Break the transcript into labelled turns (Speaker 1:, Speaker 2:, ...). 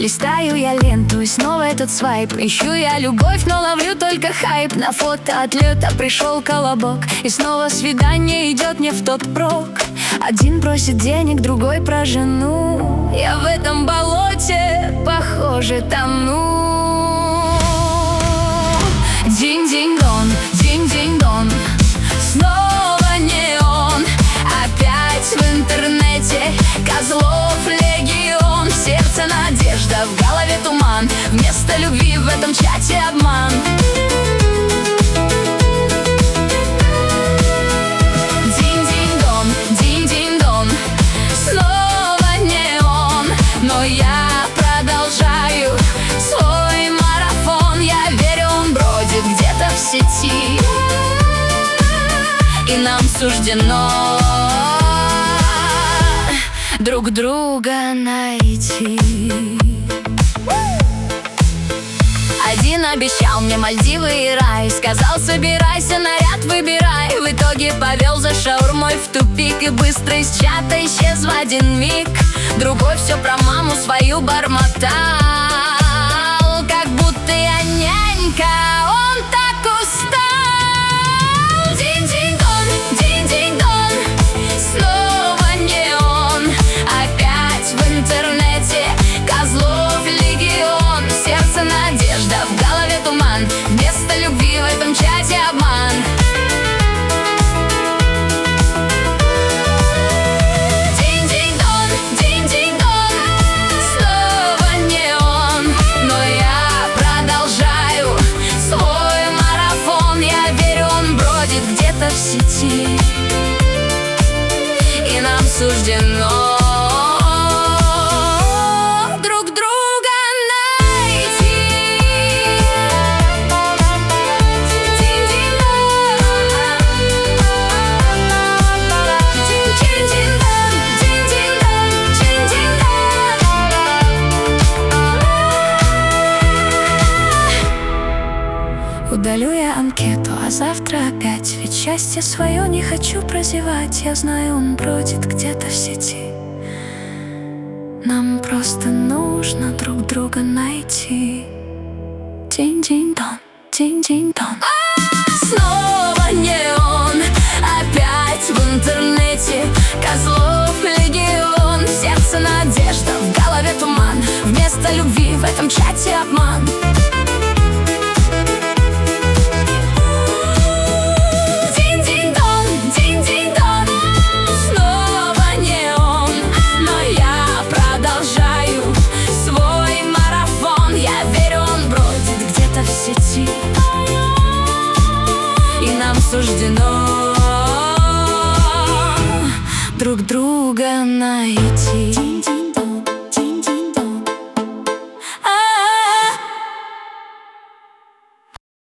Speaker 1: Листаю я ленту, и снова этот свайп. Ищу я любовь, но ловлю только хайп. На фото отлета пришел колобок, и снова свидание идет не в тот прок. Один просит денег, другой про жену. Я в этом болоте, похоже, тону. Динь-динь-дон, динь-динь-дон, снова не он. Опять в интернете козлов легион. В сердце надежда, в голове туман. Вместо любви в этом чате обман. Динь-динь-дон, динь-динь-дон, снова не он. Но я продолжаю свой марафон. Я верю, он бродит где-то в сети, и нам суждено друг друга найти. Один обещал мне Мальдивы и рай, сказал: собирайся, наряд выбирай. В итоге повел за шаурмой в тупик и быстро из чата исчез в один миг. Другой все про маму свою бормотал, как будто я нянька. Он так устал. Динь-динь-дон, динь-динь-дон, снова не он. Опять в интернете козлов легион. В сердце надежда, в голове туман. Вместо любви в этом чате обман. Динь-динь-дон, динь-динь-дон, снова не он. Но я продолжаю свой марафон. Я верю, он бродит где-то в сети, и нам суждено друг друга найти. Удалю я анкету, а завтра опять. Ведь счастье свое не хочу прозевать. Я знаю, он бродит где-то в сети. Нам просто нужно друг друга найти. Динь-динь-дон, динь-динь-дон, снова не он. Опять в интернете козлов легион. В сердце надежда, в голове туман. Вместо любви в этом чате обман. И нам суждено друг друга найти.